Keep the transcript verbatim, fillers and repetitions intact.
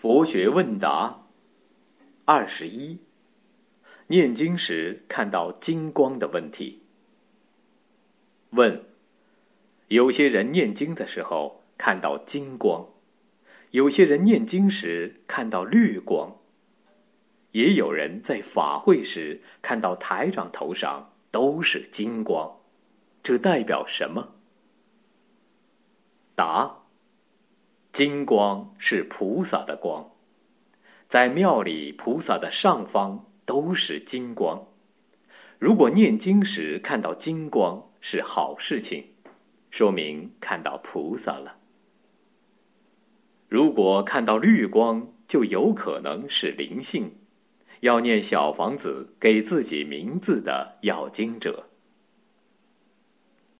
佛学问答二十一：念经时看到金光的问题。问：有些人念经的时候看到金光，有些人念经时看到绿光，也有人在法会时看到台长头上都是金光，这代表什么？答：金光是菩萨的光，在庙里菩萨的上方都是金光。如果念经时看到金光是好事情，说明看到菩萨了。如果看到绿光，就有可能是灵性，要念小房子给自己名字的要经者。